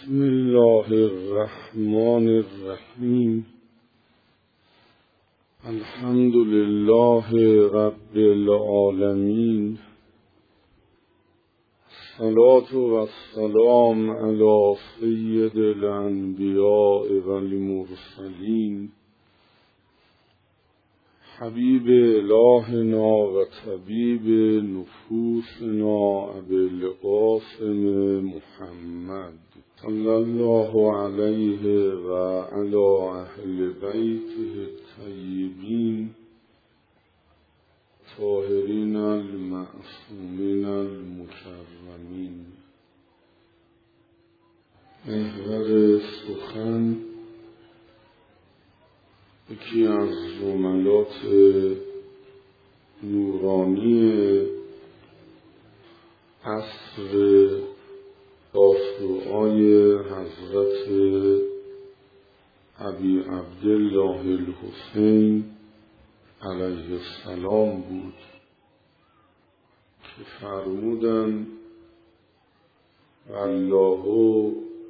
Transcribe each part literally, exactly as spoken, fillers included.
بسم الله الرحمن الرحیم. الحمد لله رب العالمین. الصلاة والسلام علی سید الانبیاء والمرسلین، حبیب الهنا و طبیب نفوسنا ابی القاسم محمد صلی الله علیه و علی اهل بیته الطیبین طاهرین المعصومین المکرمین. محور سخن یکی از جملات نورانی عصر داستوهای حضرت ابی عبدالله الحسین علیه السلام بود که فرمودند والله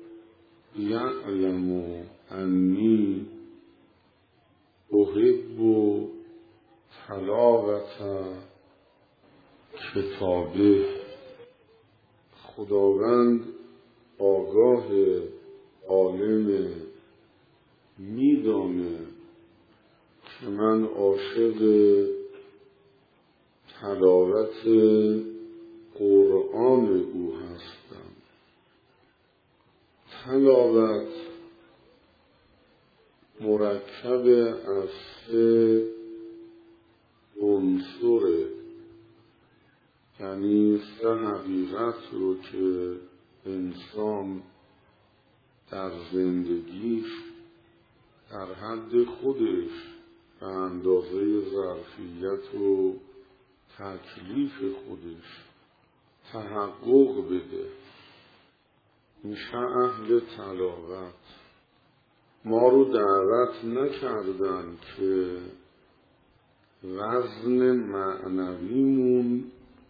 یعلم انی احب تلاوت کتابه. خداوند آگاه عالم میدانه که من عاشق تلاوت قرآن او هستم. تلاوت مرکب از سه عنصر، یعنی سه حقیقت رو که انسان در زندگیش در حد خودش به اندازه ظرفیت و تکلیف خودش تحقق بده میشه اهل تلاوت. ما رو دعوت نکردن که وزن معنویمون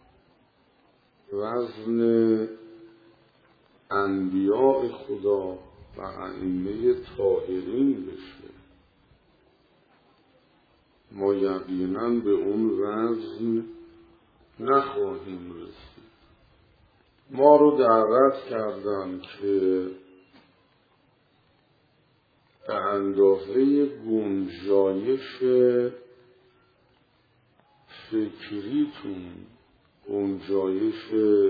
وزن انبیاء خدا و ائمه طاهرین بشه. ما یقینا به اون وزن نخواهیم رسید. ما رو دعوت کردن که به اندازه گنجایش فکریتون، گنجایش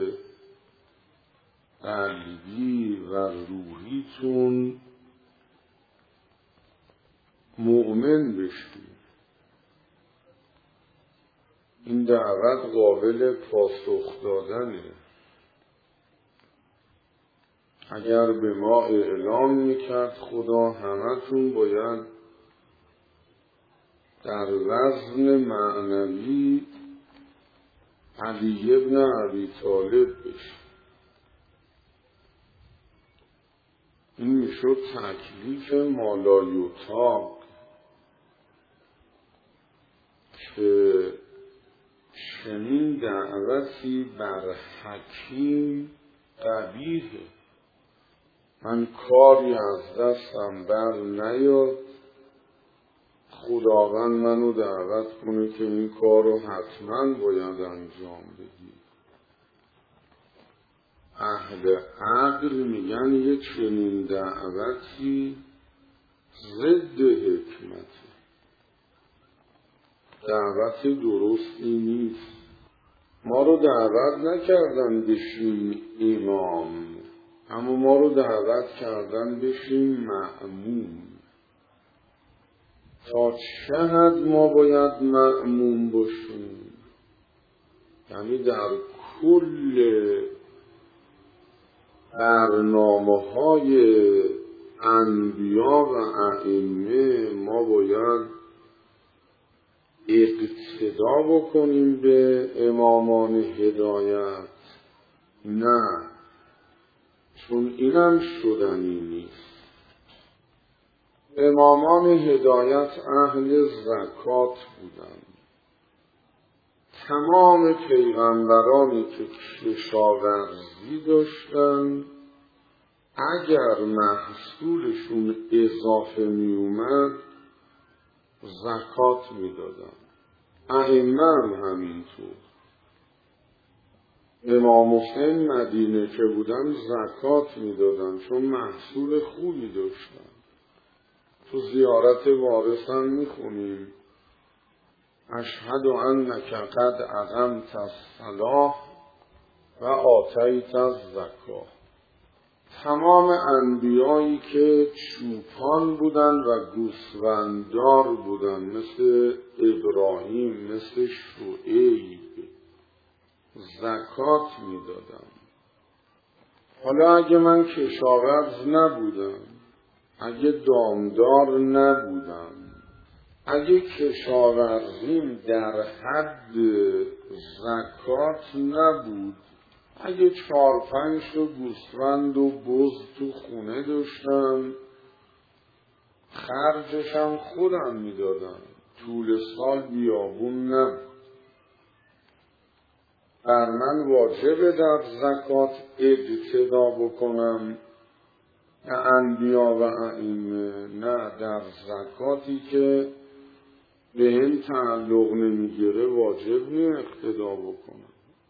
قلبی و روحیتون مؤمن بشید. این دعوت قابل پاسخ دادنه. اگر به ما اعلام میکرد خدا همتون باید در وزن معنوی علی ابن ابی طالب بشید، این میشد تکلیف مالایوتاق که چنین دعوتی بر حکیم قبیحه. من کاری از دستم بر نیاد، خداوند منو دعوت کنه که این کار رو حتما باید انجام بدی. اهل عقل میگن یه چنین دعوتی ضد حکمته، دعوت درستی نیست. ما رو دعوت نکردن بشیم امام، اما ما رو دعوت کردن بشیم مأمون. تا چه حد ما باید مأمون باشیم؟ یعنی در کل برنامه های انبیا و ائمه ما باید اقتدا بکنیم به امامان هدایت؟ نه، چون اینم شدنی نیست. امامان هدایت اهل زکات بودند. تمام پیغمبرانی که کشاورزی داشتند اگر محصولشون اضافه می اومد زکات می دادن. ائمه هم همینطور. امام حسین مدینه که بودن زکات می دادن چون محصول خوبی داشتن. تو زیارت وارث هم می خونیم اشهد انک قد اقمت الصلاة و آتیت الزکاة. تمام انبیایی که چوپان بودن و گوسفنددار بودن مثل ابراهیم، مثل شعیب، زکات میدادن. حالا اگه من کشاورز نبودم، اگه دامدار نبودم، اگه کشاورزیم در حد زکات نبود، اگه چهار پنج تا گوسفند و بز تو خونه داشتم خرجشم خودم میدادم، طول سال بیابون نبود، بر من واجبه در زکات اقتدا بکنم نه انبیا و ائمه، نه در زکاتی که به هم تعلق نمیگیره واجب نه اقتدا بکنم.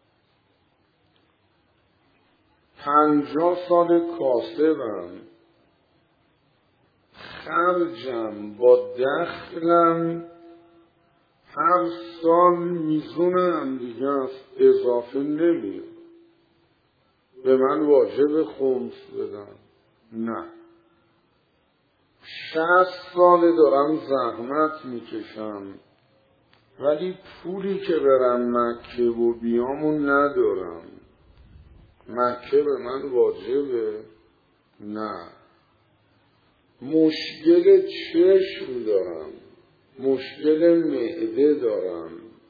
پنجاه سال کاسبم، خرجم با دخلم هر سال میزونم دیگه است، اضافه نمیاد. به من واجب خمس بدم؟ نه. شصت سال دارم زحمت میکشم ولی پولی که برم مکه و بیامو ندارم. مکه به من واجبه؟ نه. مشکل چشم دارم، مشکل معده دارم،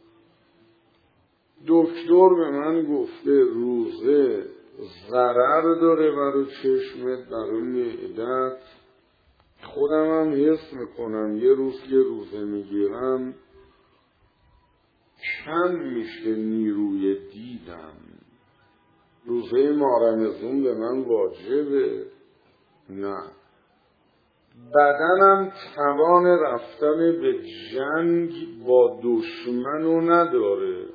دکتر به من گفته روزه ضرر داره برای چشمت، برای معدت. خودم هم حس میکنم یه روز که روزه میگیرم کم میشه نیروی دیدم. روزه مارمزون به من واجبه؟ نه. بدنم توان رفتن به جنگ با دشمنو نداره.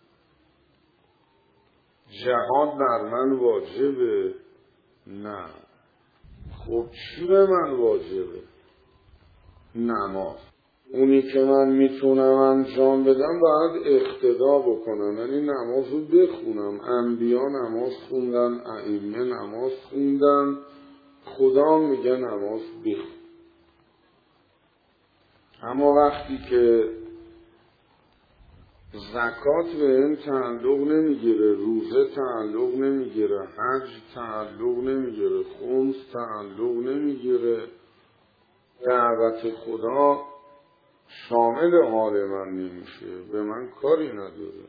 جهاد بر من واجبه؟ نه. خب چی به من واجبه؟ نماز. اونی که من میتونم انجام بدم باید اقتدا بکنم، یعنی نمازو بخونم. انبیا نماز خوندن، ائمه نماز خوندن، خدا میگه نماز بخون. اما وقتی که زکات به این تعلق نمیگیره، روزه تعلق نمیگیره، حج تعلق نمیگیره، خمس تعلق نمیگیره، دعوت خدا شامل حال من نمیشه، به من کاری نداره.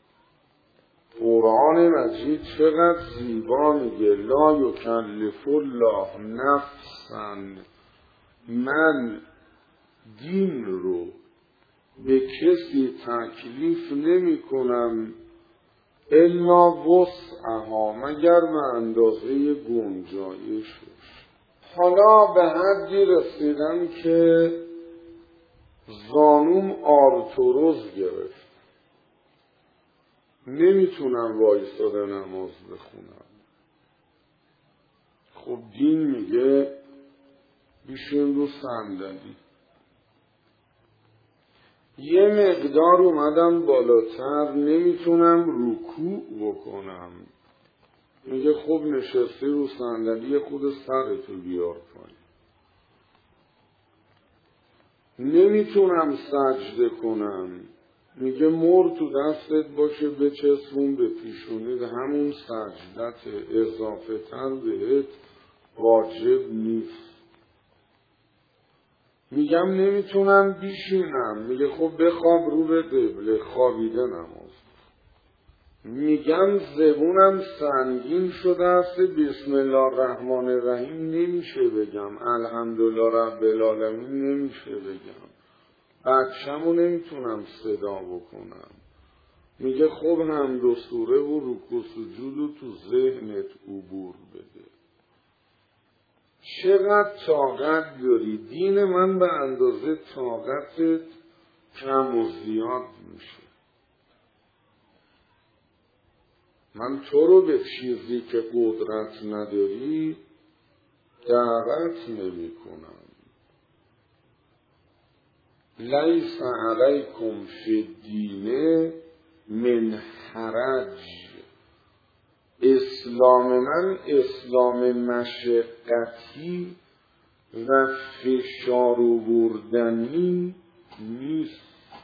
قرآن مجید چقدر زیبا میگه لا یکلف الله نفسا، من دین رو به کسی تکلیف نمی کنم الا وسعها، مگر به اندازه گنجایشش. حالا به حدی رسیدم که زانوم آرتروز گرفت، نمیتونم وایساده نماز بخونم. خب دین میگه بشین رو صندلی. یه مقدار اومدم بالاتر نمیتونم رکوع بکنم، میگه خب نشستی رو صندلی خود سرتو بیار پایین. نمیتونم سجده کنم، میگه مر تو دستت باشه بچسبون به پیشونید، همون سجدت، اضافه تر بهت واجب نیست. میگم نمیتونم بیشینم، میگه خب بخواب رو به قبله، خوابیده نماز. میگم زبونم سنگین شده است، بسم الله الرحمن الرحیم نمیشه بگم، الحمدلله رب العالمین نمیشه بگم، بچه‌مو نمیتونم صدا بکنم. میگه خب حمد و سوره و رکوع و سجود و تو ذهنت عبور بده. چقدر طاقت داری؟ دین من به اندازه طاقتت کم و زیاد میشه. من تو رو به چیزی که قدرت نداری دعوت نمی کنم. لیس علیکم فی الدین من حرج. اسلام من اسلام مشقتی و فشار آوردنی نیست.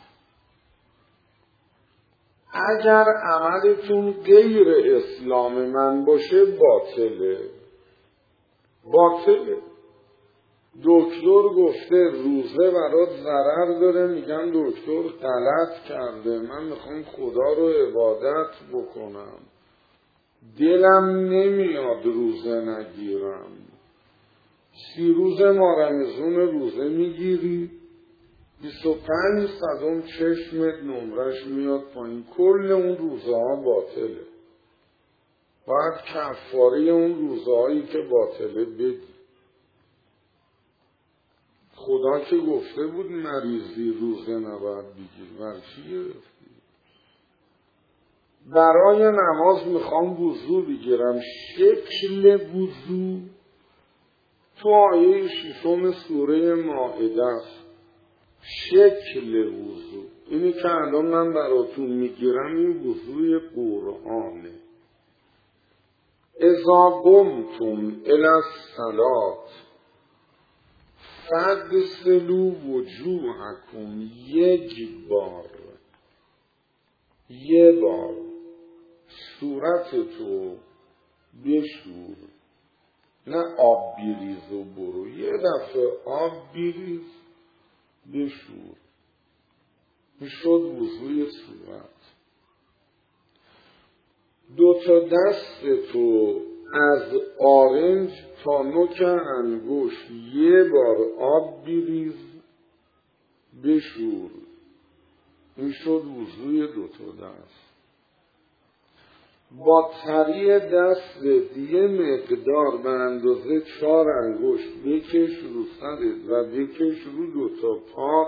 اگر عملتون غیر اسلام من باشه باطله. باطله. دکتر گفته روزه برات ضرر داره، میگن دکتر غلط کرده، من میخوام خدا رو عبادت بکنم، دلم نمیاد روزه نگیرم. سی روز ماه رمضان روزه میگیری، بیست و پنج صدم چشمت نمرش میاد پایین، کل اون روزه ها باطله. باید کفاره اون روزه هایی که باطله بدی. خدا که گفته بود مریضی روزه نباید بگیر، بر چی گرفتی؟ برای نماز میخوام وضو بگیرم. شکل وضو تو آیه ششم سوره مائده است. شکل وضو اینی که الان من براتون میگیرم این وضوی قرآنه. اذا قمتم الی الصلاة فاغسلوا وجوهکم. یک بار یه بار صورتتو بشور، نه آب بیریز و برو، یه دفعه آب بیریز بشور. میشد وضوی صورت. دو تا دستتو از آرنج تا نوک انگشت یه بار آب بیریز بشور. میشد وضوی دو تا دست. با تری دست یه مقدار به اندازه چهار انگشت بکش رو سرت و بکش رو دوتا پات،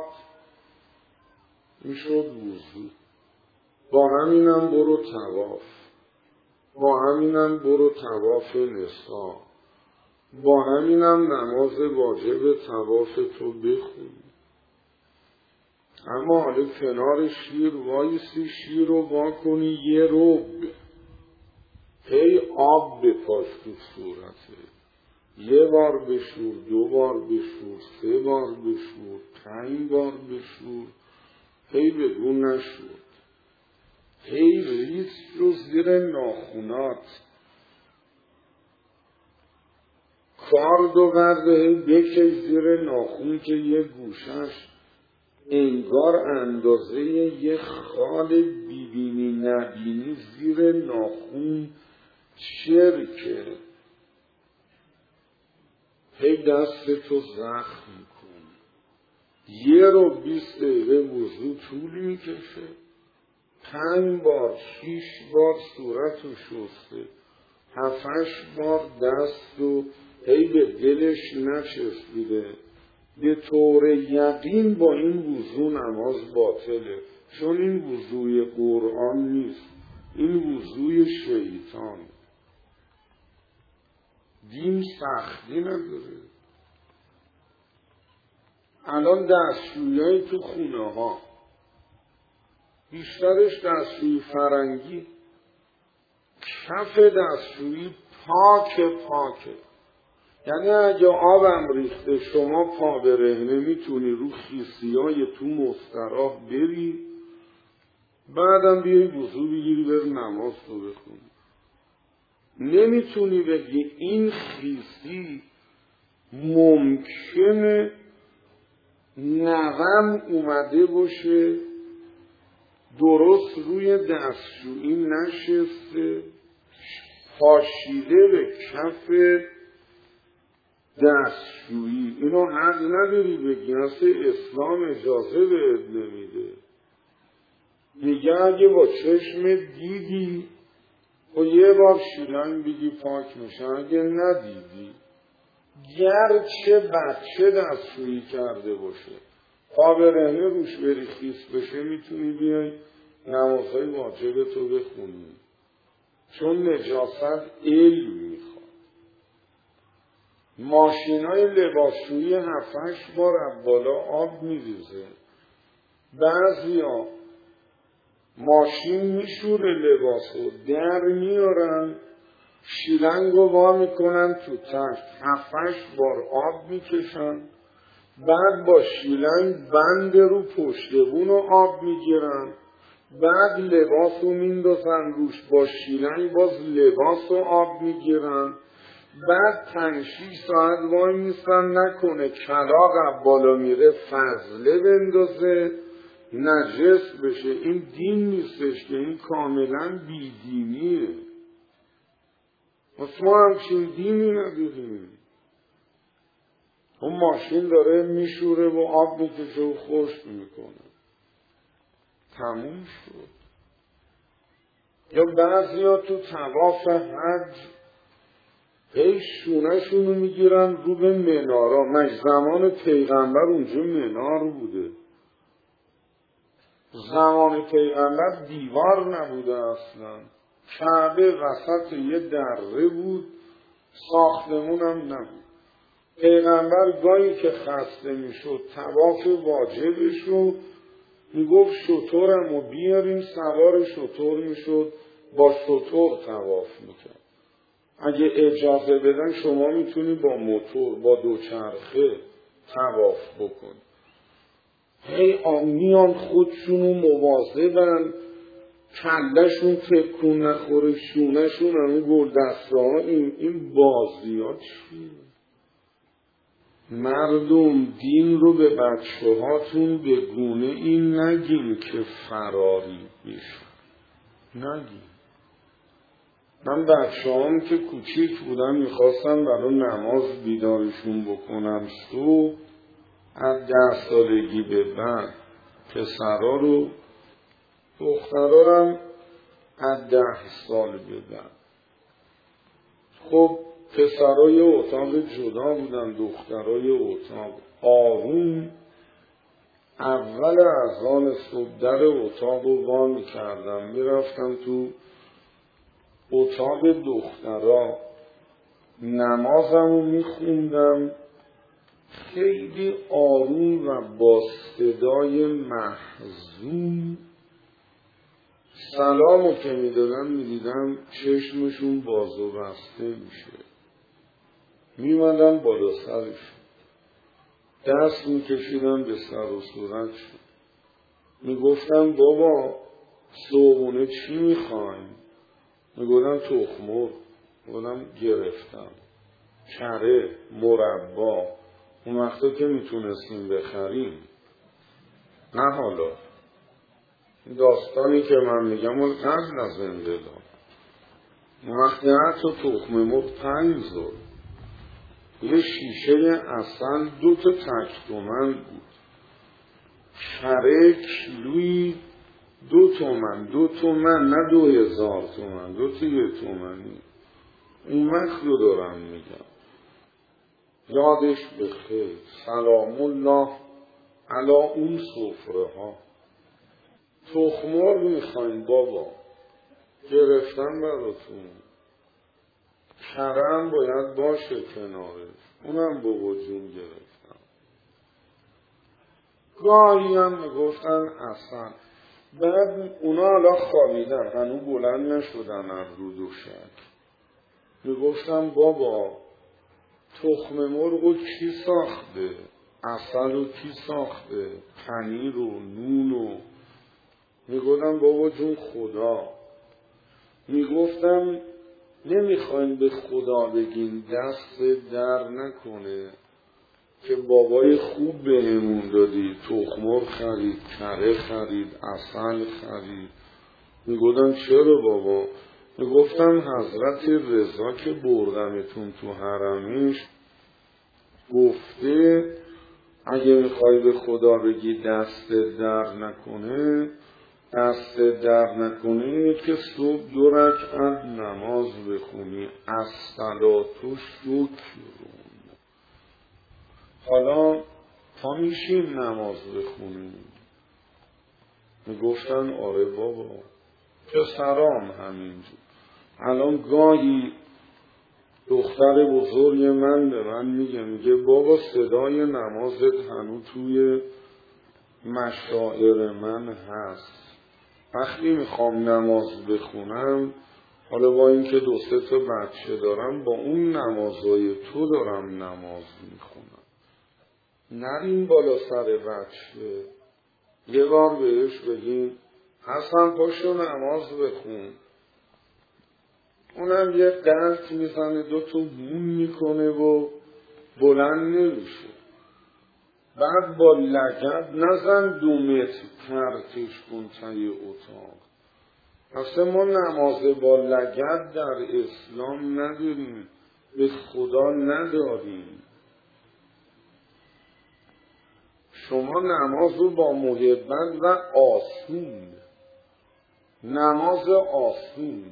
میشد وضو. با همینم برو طواف، با همینم برو طواف نسا، با همینم نماز واجب طواف تو بخون. اما حالا کنار شیر وایسی، شیر رو وا کنی یه رب، هی آب بپاش تو صورته. یه بار بشور، دو بار بشور، سه بار بشور، پنج بار بشور، هی بگو نشود. هی ریز رو زیر ناخونات. کار دو برده، هی بکش زیر ناخون که یه گوشش انگار اندازه یه خال بیبینی نبینی زیر ناخون چرکه. هی دستتو زخم کن. یه رو بیست دقیقه وضو طول میکشه. پنج بار شیش بار صورتو شسته، هفتش بار دستو هی به دلش نچسبیده. به طور یقین با این وضو نماز باطله، چون این وضوی قرآن نیست، این وضوی شیطان. دین سختی نداره. الان دستشویی تو خونه ها بیشترش دستشویی فرنگی، کف دستشویی پاک پاکه. یعنی اگه آبم ریخته شما پا برهنه میتونی رو خیسیای تو مستراح بری، بعدم بیایی وضو بگیری بر نماز رو بخونی. نمیتونی بگی این خیسی ممکنه نغم اومده باشه درست روی دستشویی نشسته، پاشیده به کف دستشویی. اینو حق نداری بگی، اصلا اسلام اجازه بهت نمیده. دیگه اگه با چشم دیدی و یه بار شیلنگ بگی پاک میشه، اگه ندیدی گرچه بچه دستشویی کرده باشه، پا برهنه روش بری خیس بشه، میتونی بیای نمازهای واجب تو بخونی، چون نجاست علم میخواد. ماشینای لباسشویی هفت هشت بار از بالا آب میریزه. بعضیا ماشین میشوره لباسو، در میارن، شیلنگو وا میکنن تو تشت، هفت هشت بار آب میکشن، بعد با شیلنگ بند رو پشتبون رو آب میگیرن، بعد لباسو میندازن روش، با شیلنگ باز لباسو آب میگیرن، بعد پنج شیش ساعت وای میستن نکنه کلاغ از بالا میره فضله بندازه نجس بشه. این دین نیستش که، این کاملا بیدینیه. ما همچین دینی نداریم. اون ماشین داره میشوره و آب میکشه و خشک میکنه، تموم شد. یا بعضی ها تو طواف حج هی شونه شونو میگیرن رو به منارا. مش زمان پیغمبر اونجا منار بوده؟ زمان پیغمبر دیوار نبوده اصلا، کعبه وسط یه دره بود، ساختمون هم نبود. پیغمبر گاهی که خسته میشد طواف واجبش رو میگفت شترمو بیاریم، سوار شتر میشد، با شتر طواف میکرد. اگه اجازه بدن شما میتونی با موتور، با دوچرخه طواف بکن. هی آمیان خودشونو مواظبن کلشون تکون نخوره، شونشون همون گل دسته ها. این, این بازی ها چیه؟ مردم دین رو به بچه هاتون به گونه این نگین که فراری بشن، نگین. من بچه هم که کوچیک بودم میخواستم برای نماز بیدارشون بکنم صبح، از ده سالگی به بعد پسرا رو، دخترا هم از ده سال به بعد. خب پسرای اتاق جدا بودن، دخترای اتاق. آروم اول اذان صبح در اتاق رو وا می‌کردم، میرفتم تو اتاق دخترا، نمازم رو میخوندم، خیلی آروم و با صدای محزون. سلامو که میدادم میدیدم چشمشون باز و بسته میشه، میمدن بالا سرشون، دست میکشیدم به سر و صورتشون، میگفتم بابا صبحونه چی میخوایم؟ میگفتم تخمر. میگفتم گرفتم. کره، مربا، اون وقتا که میتونستیم بخریم، نه حالا. داستانی که من میگم اون قبل از انقلاب، اون وقتی حتی تخم مرغ پنج زد، یه شیشه اصل دو تا تک تومن بود، کره کیلویی دو تومن، دو تومن نه دو هزار تومن، دو تا یه تومنی. اون وقت رو دارم میگم، یادش بخیر، سلام الله علا اون سفره ها. تخمر میخواین بابا، گرفتن براتون. کرم باید باشه کنارش، اونم بابا جون گرفتم. گاهی هم میگفتن اصلا. بعد اونا حالا خوابیدن، هنو بلند نشدن از رو دوشک. میگفتم بابا تخم مرغ کی ساخته؟ اصل رو کی ساخته؟ پنیر و نون و. میگفتم بابا جون خدا. میگفتم نمیخواین به خدا بگین دست در نکنه که بابای خوب بهمون دادی، تخمر خرید، کره خرید، اصل خرید. میگفتم چرا بابا؟ میگفتم حضرت رضا که بردمتون تو حرمش گفته اگه میخوای به خدا بگی دست در نکنه، دست در نکنه اینه که صبح دو رکعت نماز بخونی، الصلوة شکرون. حالا تا میشیم نماز بخونیم؟ میگفتن آره بابا، پسرام همینجور. الان گاهی دختر بزرگ من به من میگه میگه بابا صدای نمازت هنوز توی مشاعر من هست. وقتی میخوام نماز بخونم، حالا با اینکه دو سه تا بچه دارم، با اون نمازهای تو دارم نماز میخونم. نریم بالا سر بچه، یه بار بهش بگیم حسن پاشو نماز بخون، اونم یه قلط میزنه، دو تا مون میکنه و بلند نمیشه. بعد با لگد نزن دو متر پرتش کن تای اتاق. اصلا ما نماز با لگد در اسلام نداریم، به خدا نداریم. شما نماز رو با محبت و آسون، نماز آسون،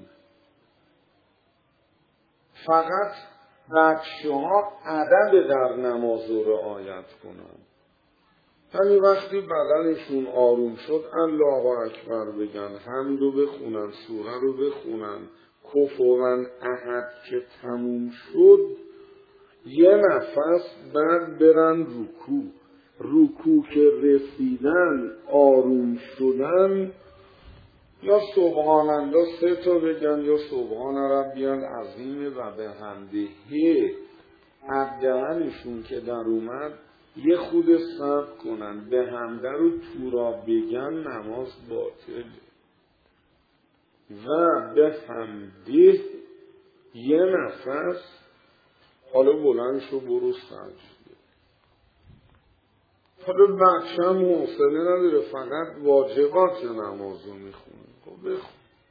فقط بچه ها ادب در نماز رو رعایت کنن. همین وقتی بدنشون آروم شد الله اکبر بگن، حمد رو بخونن، سوره رو بخونن، کفرن احد که تموم شد، یه نفس بعد برن رکوع. رکوع که رسیدن آروم شدن، یا سبحان الله سه تا بگن یا سبحان ربی العظیم و به حمده. عبدهنشون که در اومد یه خود صبر کنن، به حمده رو تو را بگن نماز باطله. و به حمده یه نفس، حالا بلند شو برو سجده. حالا بچه هم حوصله نداره، فقط واجبات نماز رو میخونه. خب بخون.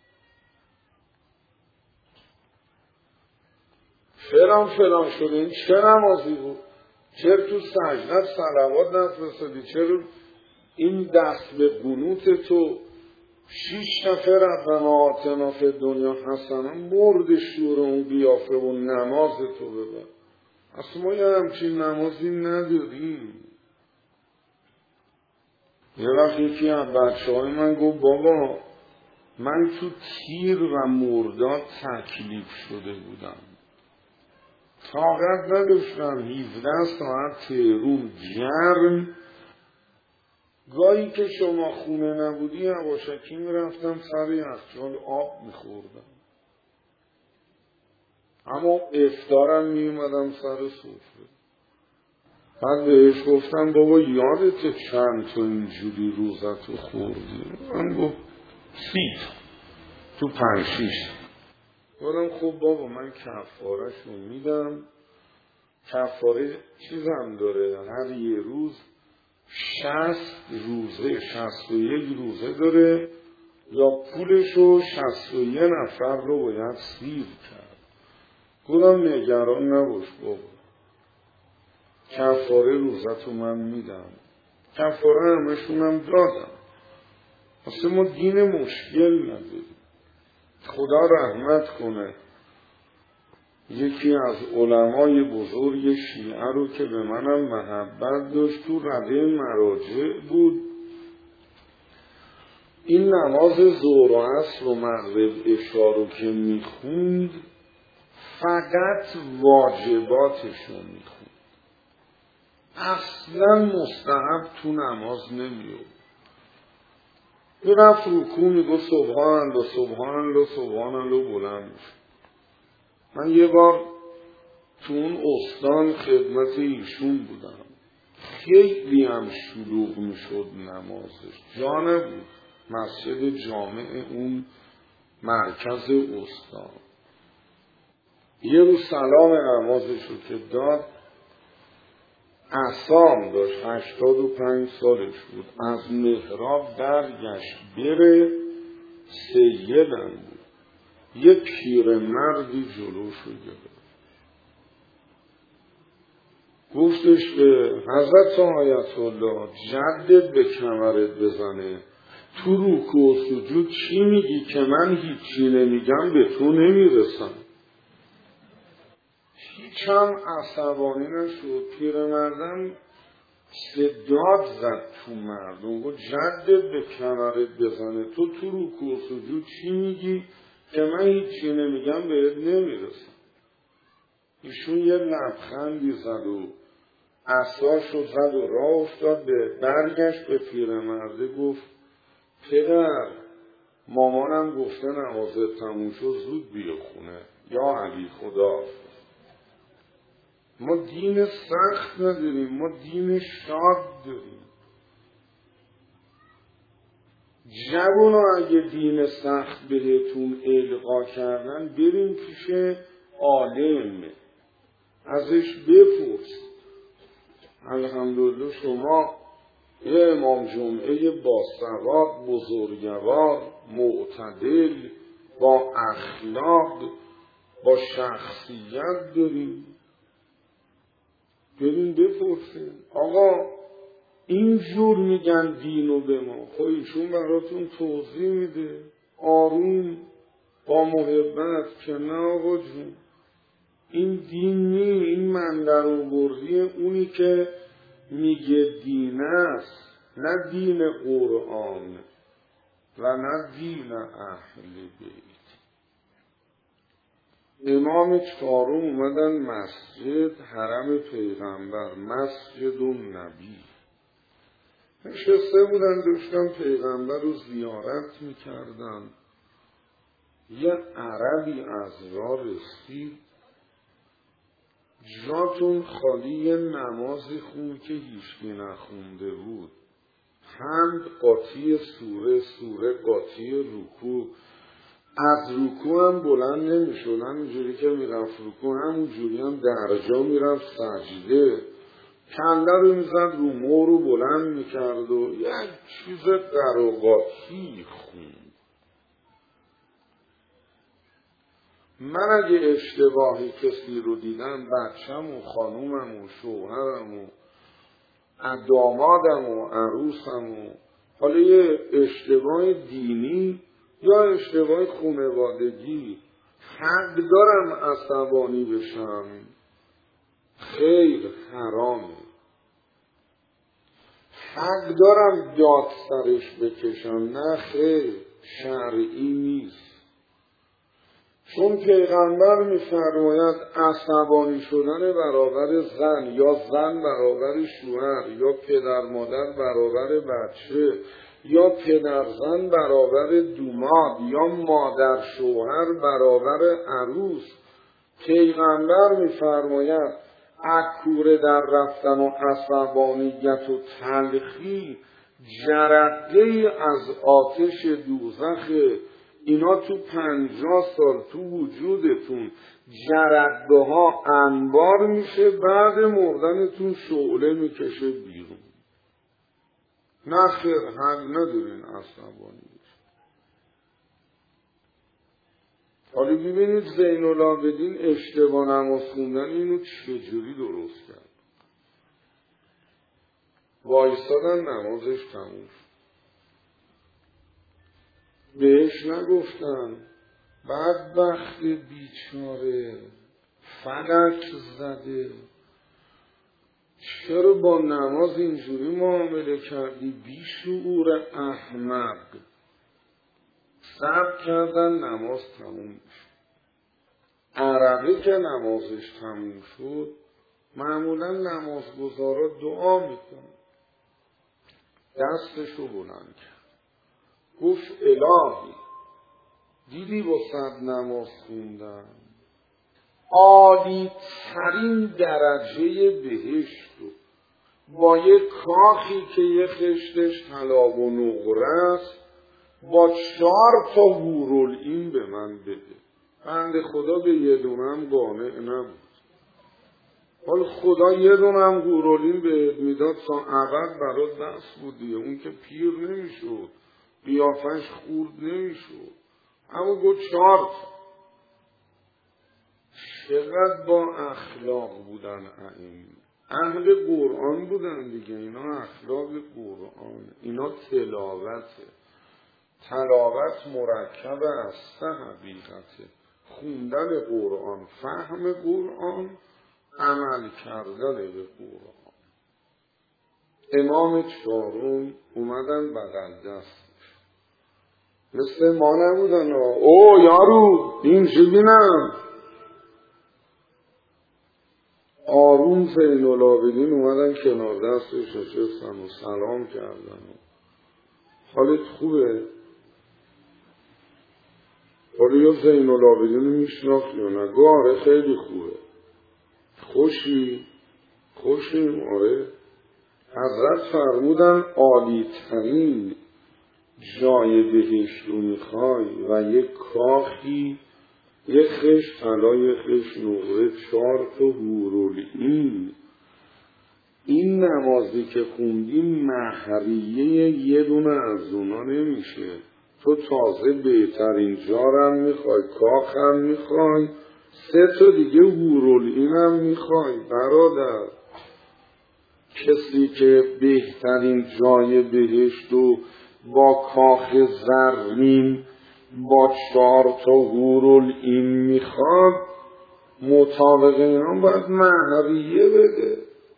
فلان فلان شده، این چه نمازی بود؟ چرا تو سجدت صلوات نفرستادی؟ چرا این دست به قنوت تو شیش نفر ربنا آتنا فی دنیا حسنه مرد شور اون قیافه و نماز تو ببر. اصلا ما یه همچین نمازی نداریم. یه وقت یکی از بچه های من گفت بابا من تو تیر و مرداد تکلیف شده بودم، طاقت نداشتم، هفده ساعت تهرون گرم، گاهی که شما خونه نبودی یواشکی میرفتم سر یخچال آب میخوردم، اما افطارم میومدم سر سفره. بعد بهش گفتم بابا یادت چند تا اینجوری روزتو خوردی؟ من گفت سی تو پنج شیش. گفتم خب بابا من کفاره‌شو میدم. کفاره چیزم داره، هر یه روز شصت روزه، شصت و یک روزه داره، یا پولشو شصت و یک نفر رو باید سیر کرد. گفتم نگران نباش بابا، کفاره روزتو من میدم. کفاره همشونم دادم. اصلا ما دین مشکل نداریم. خدا رحمت کنه یکی از علمای بزرگ شیعه رو که به منم محبت داشت، تو رده مراجع بود، این نماز ظهر و عصر و مغرب عشا رو که میخوند فقط واجباتشو میخوند، اصلا مستحب تو نماز نمیاد. میرفت رکوع میگفت سبحان الله سبحان الله سبحان الله بلند میشه. من یه بار تو اون استان خدمت ایشون بودم، خیلی هم شلوغ میشد نمازش، جا نبود، مسجد جامع اون مرکز استان. یه روز سلام نمازش رو که داد، عصام داشت، هشتاد و پنج سالش بود، از محراب برگشت بره، سیدم بود، یه پیر مردی جلوشو گرفت، گفتش به حضرت آیت الله جدت به کمرت بزنه، تو رکوع و سجود چی میگی که من هیچی نمیگم به تو نمیرسم؟ هیچ هیچم عصبانی نشد. پیرمردم صداد زد تو مردم و جدت به کمرت بزنه، تو تو رکوع و سجود چی میگی که من هیچی نمیگم بهت نمیرسم. ایشون یه لبخندی زد و عصاشو زد و راه افتاد. به برگشت به پیرمرده گفت پدر مامانم گفته نمازت تموم شد زود بیا خونه. یا علی خدا، ما دین سخت نداریم، ما دین شاد داریم. جوانو اگه دین سخت بهتون القا کردن بریم پیش عالم ازش بپرس. الحمدلله شما یه امام جمعه باسواد بزرگوار معتدل با اخلاق با شخصیت داریم. بریم بپرسیم آقا اینجور میگن دینو به ما، خب ایشون براتون توضیح میده آروم با محبت که نه آقا جون این دین نی، این من در آوردی اونی که میگه دین است، نه دین قرآن و نه دین اهل بیت. امام چهارم اومدن مسجد حرم پیغمبر، مسجد النبی نشسته بودن، داشتن پیغمبر رو زیارت میکردن. یه عربی از راه رسید، جاتون خالی نمازی خون که هیچکی نخونده بود، حمد قاطی سوره، سوره قاطی رکوع، از رکوع هم بلند نمی شد، همینجوری که میرفت رکوع همونجوری هم درجا میرفت سجده، کنده رو میزد رو مور رو بلند میکرد و یک چیز قراقاتی خوند. من اگه اشتباهی کسی رو دیدم، بچم و خانومم و شوهرم و دامادم و عروسم و حالا یه اشتباه دینی یا اشتباه خانوادگی حق دارم عصبانی بشم؟ خیر، حرامه. حق دارم داد سرش بکشم؟ نه خیر، شرعی نیست. چون پیغمبر می‌فرماید عصبانی شدن برابر زن یا زن برابر شوهر یا پدر مادر برابر بچه یا پدر زن برابر دوماد یا مادر شوهر برابر عروس، پیغمبر می‌فرماید عکوره در رفتن و عصبانیت و تلخی جرقه‌ای از آتش دوزخ. اینا تو پنجاه سال تو وجودتون جرقه ها انبار میشه، بعد مردنتون شعله میکشه بیرون. نه خیر، حق ندارین عصبانی میشه. حالا ببینید زین العابدین اشتباه نماز خوندن اینو چجوری درست کرد. وایستادن نمازش تموم شد، بهش نگفتن بدبخت بیچاره فلک زده، چرا با نماز اینجوری معامله کردی بیشعور احمق. صبر کردن نماز تموم شد. عربی که نمازش تموم شد معمولا نمازگزارا دعا میکنن، دستشو بلند کرد گفت الهی دیدی با صد نماز خوندن عالی ترین درجه بهشت با یک کاخی که یه خشتش طلا و نقره است با چهار تا حورالعین به من بده. بنده خدا به یه دونم قانع نبود. حالا خدا یه دونم حورالعین بهت میداد تا ابد برات دست بود دیگه، اون که پیر نمیشد، قیافش خورد نمیشد، اما گفت چهار تا. چقدر با اخلاق بودن ائمه، اهل قرآن بودن دیگه، اینا اخلاق قرآن، اینا تلاوته. تلاوت مرکب از سه حقیقته: خوندن قرآن، فهم قرآن عمل کردن به قرآن. امام چهارم اومدن بغل دستش، مثل ما نبودن او یارو این چی بینم. آروم زین العابدین اومدن کنار دستش نشستن و سلام کردن. حالت خوبه؟ حالا یا زین العابدین رو میشناخت یا نه؟ آره خیلی خوبه. خوشی؟ خوشیم؟ آره. حضرت فرمودن عالی ترین جای بهشت رو میخوای و یک کاخی، یک خش طلا، یک خش نقره، چهار تا حورالعین. این نمازی که خوندی مهریه یه دونه از اونا نمیشه. تو تازه بهترین جارم میخوای، کاخم میخوای، سه تا دیگه حورالعینم میخوای. برادر، کسی که بهترین جای بهشت و با کاخ زرین با چهار تا حورالعین میخواد، مطابق اینا باید مهریه بده.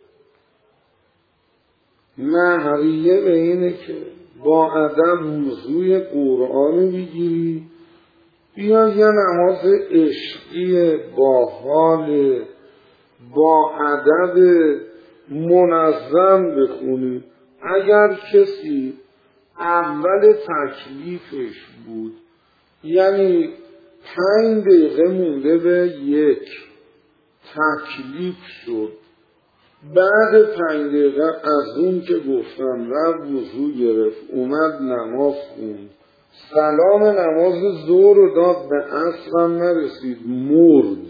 مهریه به اینه که با ادب وضوی قرآن بگیری، بیا یه نماز عشقی با حال با ادب منظم بخونی. اگر کسی اول تکلیفش بود، یعنی پنج دقیقه مونده به یک تکلیف شد، بعد پنج دقیقه از اون که گفتم رفت وضو گرفت اومد نماز خوند، سلام نماز ظهر رو داد، به عصرم نرسید مرد،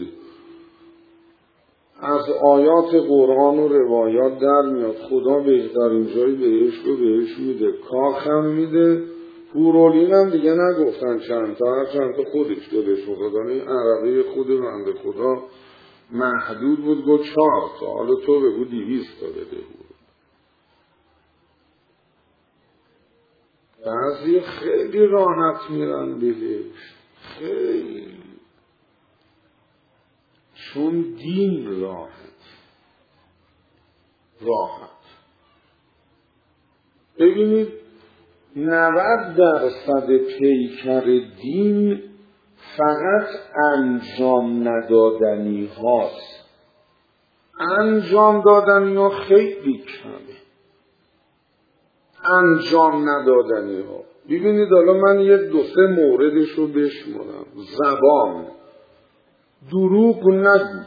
از آیات قرآن و روایات در میاد خدا بهترین جای بهشت رو بهش میده، کاخم میده، حورالعین هم دیگه نگفتن چند تا، هر چند تا خودش دلش میخواد. این عربه خود بنده خدا محدود بود، گفت چهار تا، حالا تو بگو دیویست تا بده بود. بعضی خیلی راحت میرن بهشت، خیلی، چون دین راحت راحت. ببینید نود درصد پیکر دین فقط انجام ندادنی هاست. انجام دادنی ها خیلی کمه. انجام ندادنی ها، ببینید حالا من یه دو سه موردش رو بشمارم. زبان، دروغ نگو،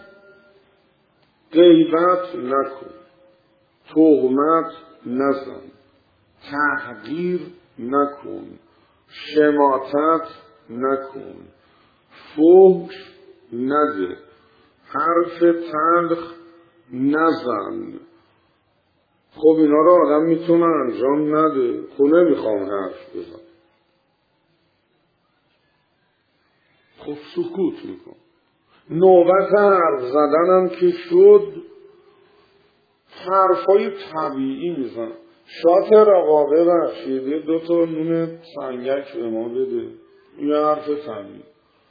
غیبت نکن، تهمت نزن، تحقیر نکن، شماتت نکن، فحش نده، حرف تلخ نزن. خب اینا رو آدم میتونه انجام نده، خب نمیخوام حرف بزن، خب سکوت میکن. نوبت حرف زدنم که شد، حرفای طبیعی میزن. شاطر آقا ببخشید یه دو تا نون سنگک به ما بده، یه حرف طبیعی.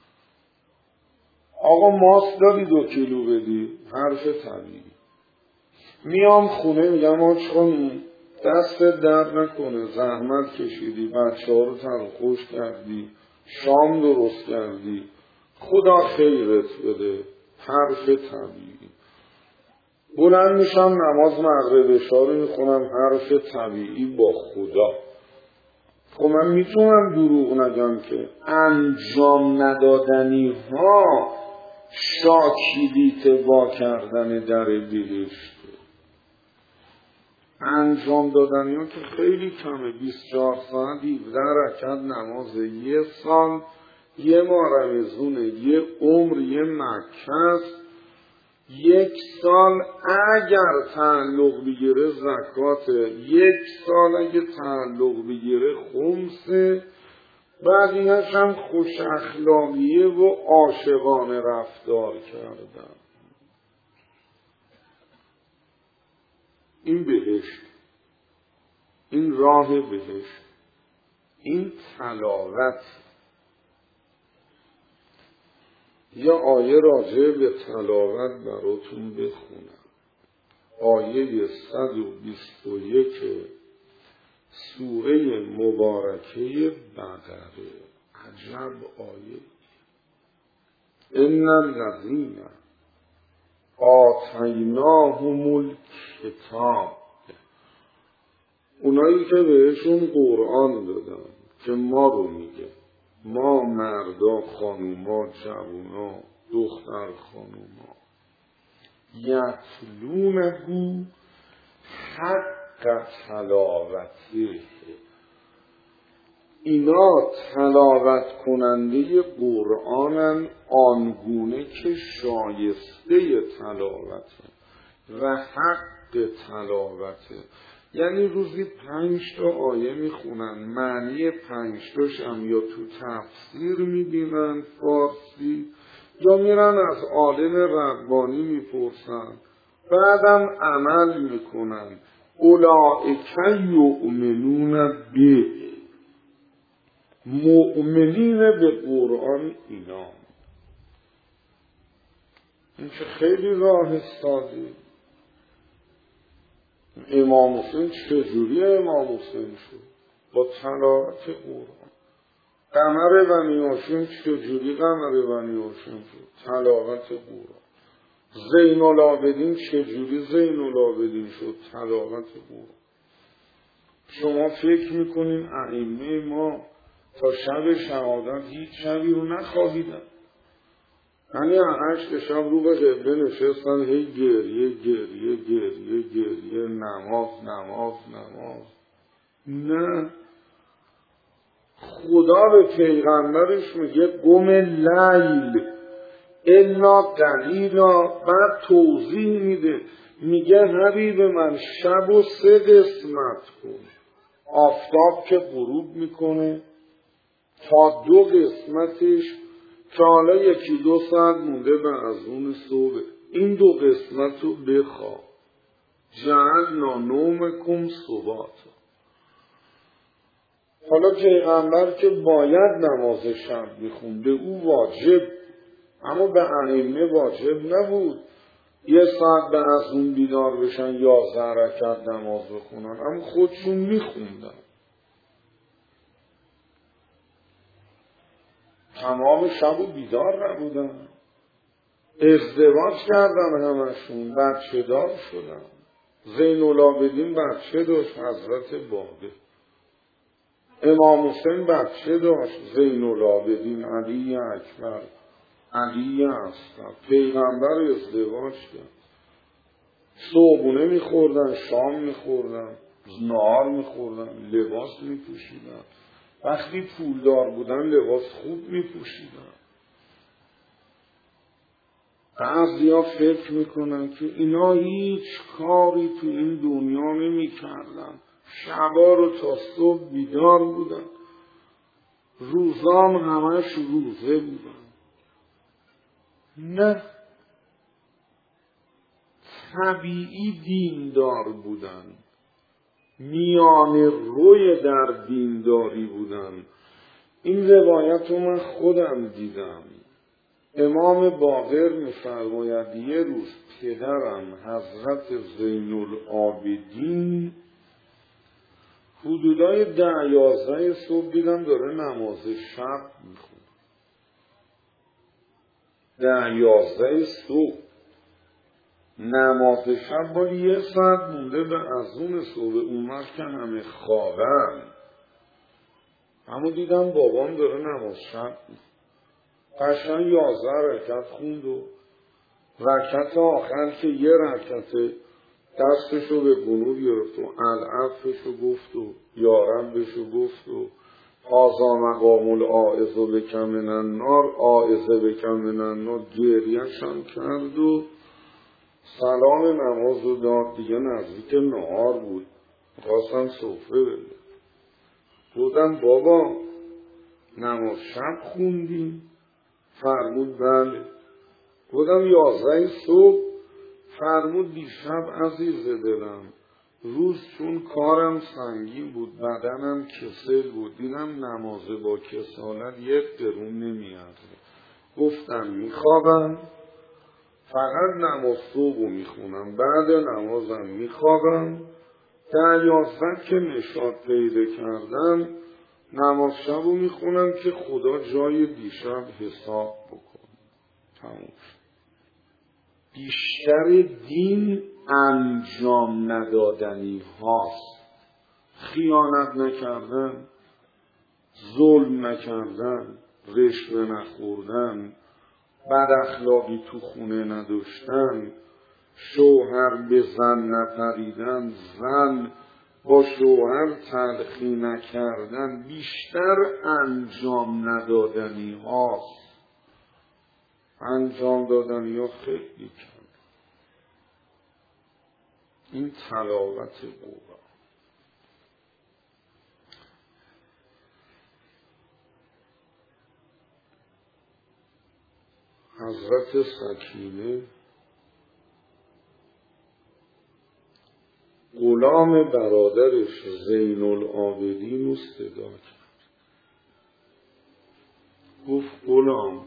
آقا ماست داری دو کیلو بدی، حرف طبیعی. میام خونه میگم آچخانم دست درد نکنه، زحمت کشیدی، بچه ها رو ترخوش کردی، شام درست کردی، خدا خیرت بده، حرف طبیعی. بلند میشم نماز مغرب عشا رو میخونم، حرف طبیعی با خدا. خب من میتونم دروغ نگم که. انجام ندادنی ها شاکیلیت وا کردن در بهشت. انجام دادنی ها که خیلی کمه. بیست و چهار ساعت هفده رکعت نماز، یه سال یه ماه رمضونه، یه عمر یه مکه است، یک سال اگر تعلق بگیره زکاته، یک سال اگه تعلق بگیره خمسه، بقیه‌اش هم خوش اخلاقیه و عاشقانه رفتار کردن. این بهشت، این راه بهشت، این تلاوت. یه آیه راجع به تلاوت براتون بخونم. آیه صد و بیست و یک سوره مبارکه بقره. عجب آیه. ان الذین آتیناهم الکتاب، اونایی که بهشون قرآن دادن، که ما رو میگه، ما مردا، خانوما، جوونا، دختر خانوما، یتلونه حق تلاوته، اینا تلاوت کننده قرآنن آنگونه که شایسته تلاوته و حق تلاوته. یعنی روزی پنج تا آیه میخونن، معنی پنج تاش هم یا تو تفسیر میبینن فارسی، یا میرن از عالم ربانی میپرسن، بعدم عمل میکنن. اولئک یؤمنون به، مؤمنین به قرآن اینا. این که خیلی راه سازی. امام حسین چجوری امام حسین شد؟ با تلاوت قرآن. قمر بنی هاشم چجوری قمر بنی هاشم شد؟ تلاوت قرآن. زین العابدین چجوری زین العابدین شد؟ تلاوت قرآن. شما فکر میکنین ائمه ما تا شب شهادت هیچ شبی رو نخوابیدن؟ یعنی هشت شب رو به قبله نشستن، هی گریه گریه گریه گریه، نماز نماز نماز. نه، خدا به پیغمبرش میگه قم اللیل الا قلیلا، بعد توضیح میده، میگه حبیب من شب و سه قسمت کن. آفتاب که غروب میکنه تا دو قسمتش که حالا یکی دو ساعت مونده به اذان صبح، این دو قسمت رو بخواب. جعلنا نومکم سباتا. حالا پیغمبر که باید نماز شب میخونده، او واجب، اما به ائمه واجب نبود یه ساعت به اذان بیدار بشن یازده رکعت نماز بخونن، اما خودشون میخوندن. تمام شب و بیدار نبودن، ازدواج کردن، همشون بچه دار شدن. زین العابدین بچه داشت، حضرت باقر. امام حسین بچه داشت، زین العابدین، علی اکبر، علی اصغر. پیغمبر ازدواج کرد. صبحونه میخوردن، شام میخوردن، نهار میخوردن، لباس میپوشیدن. وقتی پولدار بودن لباس خوب میپوشیدن. بعضیا فکر میکنن که اینا هیچ کاری تو این دنیا نمیکردن، شبا رو تا صبح بیدار بودن، روزام همش روزه بودن. نه، طبیعی دیندار بودن، میان روی در دینداری بودن. این روایت رو من خودم دیدم. امام باقر می‌فرماید یه روز پدرم حضرت زین العابدین حدودای ده یازده صبح دیدم داره نماز شب میخونه. ده یازده صبح نماز شب، با یه ساعت مونده به اذان صبح، اومد که همه خوابن، اما دیدم بابام داره نماز شب میخونه. قشنگ یازده رکعت خوند و رکعت آخر که یه رکعت دستشو به گنور گرفت و العفشو گفت و یاربشو گفت و هذا مقام العائذ بک من النار، عائذ بک من النار، گریه‌ش هم کرد و سلام نماز رو داد. دیگه نزدیک نهار بود، خواستم سفره بده. بودم بابا نماز شب خوندیم؟ فرمود بله. بودم یازده صبح؟ فرمود دیشب عزیز دلم روز چون کارم سنگین بود، بدنم کسل بود، دیدم نماز با کسالت یک قرون نمیارزه، گفتم میخوابم، فقط نماز صبح رو میخونم، بعد نمازم میخوابم. در یازده که نشاط پیدا کردم نماز شب رو میخونم که خدا جای دیشب حساب بکن. تموم. بیشتر دین انجام ندادنی هاست. خیانت نکردن، ظلم نکردن، رشوه نخوردن، بد اخلاقی تو خونه نداشتن، شوهر به زن نپریدن، زن با شوهر تلخی نکردن، بیشتر انجام ندادنی هاست. انجام دادنی ها خیلی کم. این تلاوت قرآن. حضرت سکینه غلام برادرش زین العابدین رو صدا کرد. گفت غلام،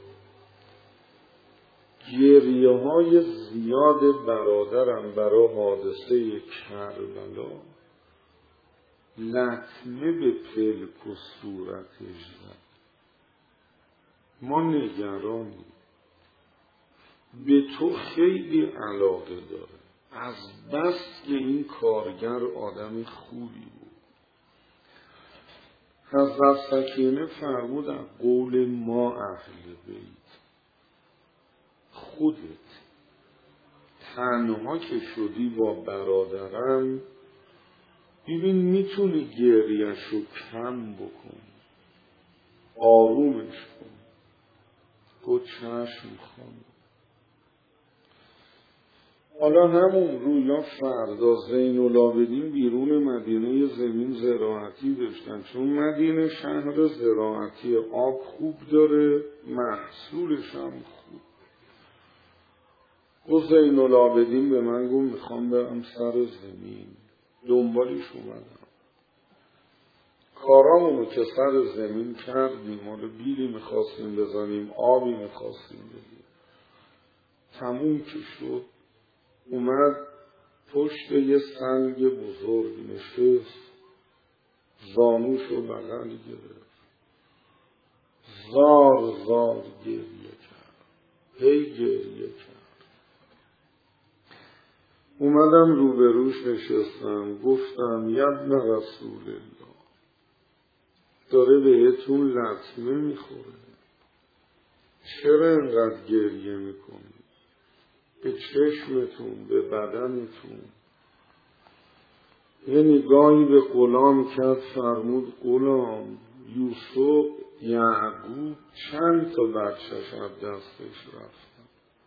گریه های زیاد برادرم برای حادثه کربلا لطمه به پلک و صورتش زد. ما نگرانیم. به تو خیلی علاقه داره، از بس که این کارگر آدم خوبی بود. حضرت سکینه فرمودن قول ما اهل بیت، خودت تنها که شدی با برادرم، ببین میتونی گریه‌شو کم بکن، آرومش کن. گفت چشم خانم. حالا همون رو یا فردا زین العابدین بیرون مدینه زمین زراعتی داشتن، چون مدینه شهر زراعتی، آب خوب داره، محصولش هم خوب. و زین العابدین به من گفت میخوام برم سر زمین. دنبالش اومدم. کارامونو که سر زمین کردیم، حالا بیلی میخواستیم بزنیم، آبی میخواستیم بدیم. تموم که شد، اومد پشت یه سنگ بزرگ نشست، زانوشو بغل گرفت، زار زار گریه کرد، هی گریه کرد. اومدم روبروش نشستم، گفتم یبن رسول الله، داره بهتون لطمه میخوره، چرا اینقدر گریه میکنی؟ به چشمتون، به بدنتون. یه نگاهی به غلام کرد، فرمود غلام، یوسف یعقوب چند تا بچه‌ش از دستش رفتن،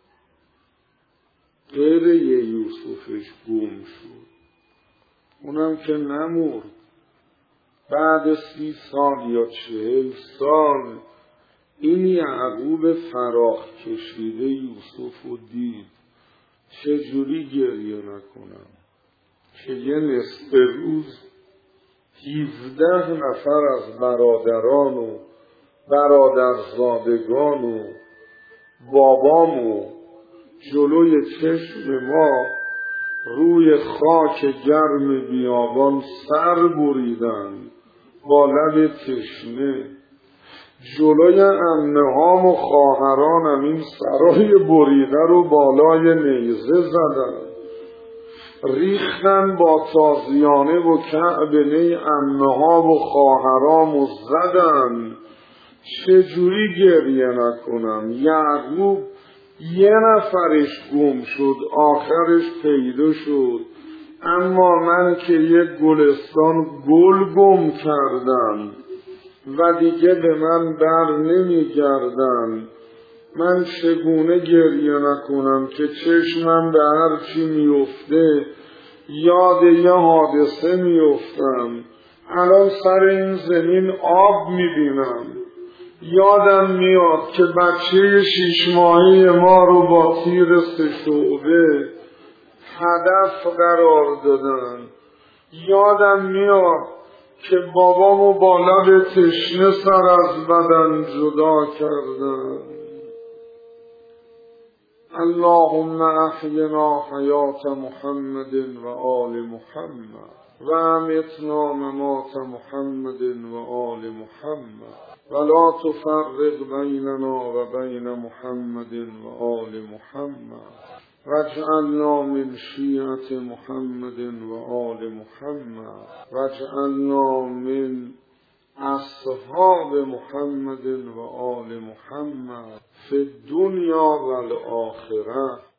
غیر یه یوسفش گم شد، اونم که نمرد. بعد سی سال یا چهل سال این یعقوب فراخ کشیده یوسف رو دید. چجوری گریه نکنم که یه نصف روز هفده نفر از برادران و برادرزادگان و بابام و جلوی چشم ما روی خاک گرم بیابان سر بریدن با لب تشنه. جلوی عمه‌هام و خواهرانم این سرای بریده رو بالای نیزه زدن، ریختن با تازیانه و کعبنه عمه‌ها و خواهرام و زدن. چجوری گریه نکنم؟ یعقوب یه نفرش گم شد، آخرش پیدا شد، اما من که یک گلستان گل گم کردم و دیگه به من بر نمی گردن. من چگونه گریه نکنم که چشمم به هر چی میفته یاد یه حادثه میفتم. الان سر این زمین آب میبینم، یادم میاد که بچه شیش ماهه ما رو با تیر سه شعبه هدف قرار دادن. یادم میاد که بابامو با لب تشنه سر از بدن جدا کردن. اللهم احینا حیات محمد و آل محمد و امیتنا ممات محمد و آل محمد ولا تفرق بیننا و بین محمد و آل محمد واجعلنا من شیعة محمد و آل محمد واجعلنا من اصحاب محمد و آل محمد فی الدنیا و الاخره.